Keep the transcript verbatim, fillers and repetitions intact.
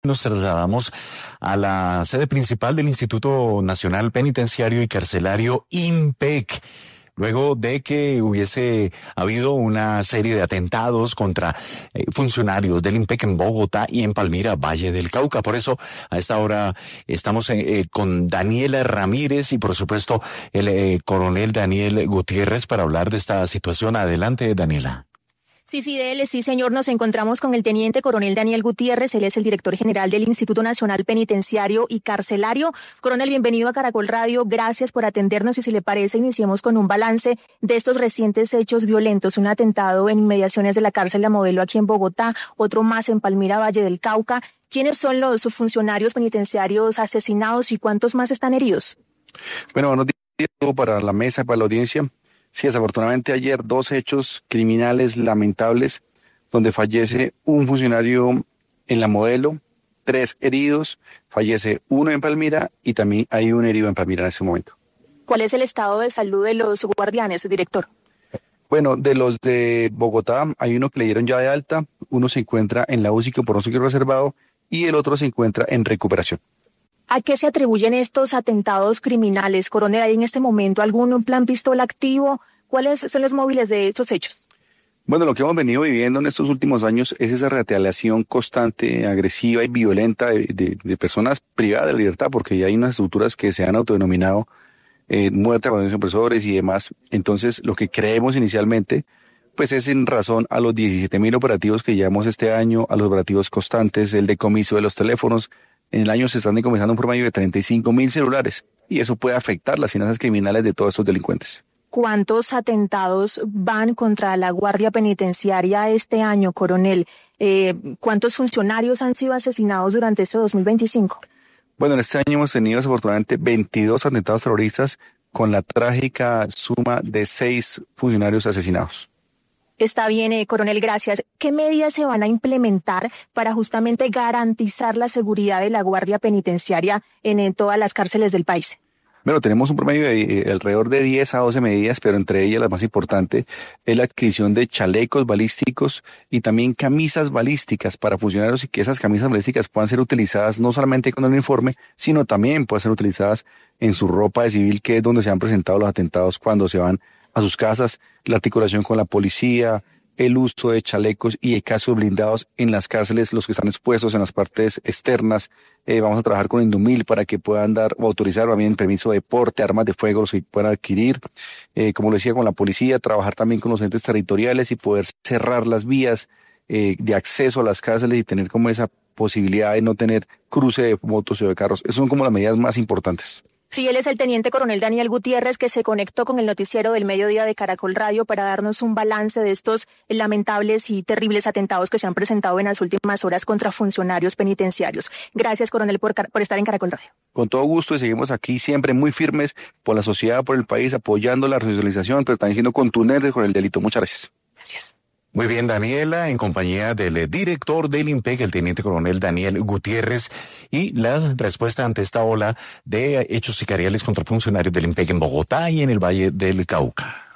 Nos trasladamos a la sede principal del Instituto Nacional Penitenciario y Carcelario INPEC, luego de que hubiese habido una serie de atentados contra eh, funcionarios del INPEC en Bogotá y en Palmira, Valle del Cauca. Por eso, a esta hora estamos eh, con Daniela Ramírez y, por supuesto, el eh, coronel Daniel Gutiérrez para hablar de esta situación. Adelante, Daniela. Sí, Fidel, sí, señor, nos encontramos con el teniente coronel Daniel Gutiérrez, él es el director general del Instituto Nacional Penitenciario y Carcelario. Coronel, bienvenido a Caracol Radio, gracias por atendernos y si le parece iniciemos con un balance de estos recientes hechos violentos, un atentado en inmediaciones de la cárcel La Modelo aquí en Bogotá, otro más en Palmira, Valle del Cauca. ¿Quiénes son los funcionarios penitenciarios asesinados y cuántos más están heridos? Bueno, buenos días para la mesa, para la audiencia. Sí, desafortunadamente ayer dos hechos criminales lamentables donde fallece un funcionario en La Modelo, tres heridos, fallece uno en Palmira y también hay un herido en Palmira en este momento. ¿Cuál es el estado de salud de los guardianes, director? Bueno, de los de Bogotá hay uno que le dieron ya de alta, uno se encuentra en la U C I por no sé qué reservado y el otro se encuentra en recuperación. ¿A qué se atribuyen estos atentados criminales, coronel? ¿Hay en este momento algún plan pistola activo? ¿Cuáles son los móviles de estos hechos? Bueno, lo que hemos venido viviendo en estos últimos años es esa retaliación constante, agresiva y violenta de, de, de personas privadas de la libertad, porque ya hay unas estructuras que se han autodenominado eh, muerte a los opresores y demás. Entonces, lo que creemos inicialmente, pues es en razón a los diecisiete mil operativos que llevamos este año, a los operativos constantes, el decomiso de los teléfonos. En el año se están decomisando un promedio de treinta y cinco mil celulares y eso puede afectar las finanzas criminales de todos estos delincuentes. ¿Cuántos atentados van contra la Guardia Penitenciaria este año, coronel? Eh, ¿Cuántos funcionarios han sido asesinados durante este dos mil veinticinco? Bueno, en este año hemos tenido desafortunadamente veintidós atentados terroristas con la trágica suma de seis funcionarios asesinados. Está bien, eh, coronel, gracias. ¿Qué medidas se van a implementar para justamente garantizar la seguridad de la Guardia Penitenciaria en, en todas las cárceles del país? Bueno, tenemos un promedio de eh, alrededor de diez a doce medidas, pero entre ellas la más importante es la adquisición de chalecos balísticos y también camisas balísticas para funcionarios y que esas camisas balísticas puedan ser utilizadas no solamente con el uniforme, sino también puedan ser utilizadas en su ropa de civil, que es donde se han presentado los atentados cuando se van a sus casas, la articulación con la policía, el uso de chalecos y de cascos blindados en las cárceles, los que están expuestos en las partes externas. Eh, vamos a trabajar con Indumil para que puedan dar o autorizar también permiso de porte, armas de fuego, los que puedan adquirir. Eh, como lo decía, con la policía, trabajar también con los entes territoriales y poder cerrar las vías eh, de acceso a las cárceles y tener como esa posibilidad de no tener cruce de motos o de carros. Esas son como las medidas más importantes. Sí, él es el teniente coronel Daniel Gutiérrez, que se conectó con el noticiero del mediodía de Caracol Radio para darnos un balance de estos lamentables y terribles atentados que se han presentado en las últimas horas contra funcionarios penitenciarios. Gracias, coronel, por, por estar en Caracol Radio. Con todo gusto y seguimos aquí siempre muy firmes por la sociedad, por el país, apoyando la resocialización, pero también siendo contundentes con el delito. Muchas gracias. Gracias. Muy bien, Daniela, en compañía del director del INPEC, el teniente coronel Daniel Gutiérrez, y la respuesta ante esta ola de hechos sicariales contra funcionarios del INPEC en Bogotá y en el Valle del Cauca.